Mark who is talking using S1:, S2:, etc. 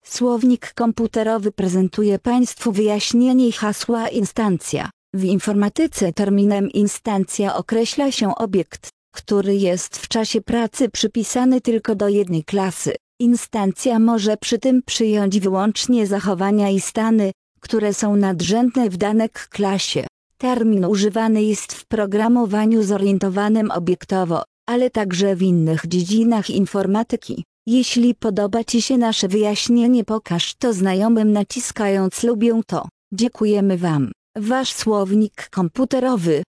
S1: Słownik komputerowy prezentuje Państwu wyjaśnienie hasła instancja. W informatyce terminem instancja określa się obiekt, który jest w czasie pracy przypisany tylko do jednej klasy. Instancja może przy tym przyjąć wyłącznie zachowania i stany, które są nadrzędne w danej klasie. Termin używany jest w programowaniu zorientowanym obiektowo, ale także w innych dziedzinach informatyki. Jeśli podoba Ci się nasze wyjaśnienie, pokaż to znajomym naciskając lubię to. Dziękujemy Wam. Wasz słownik komputerowy.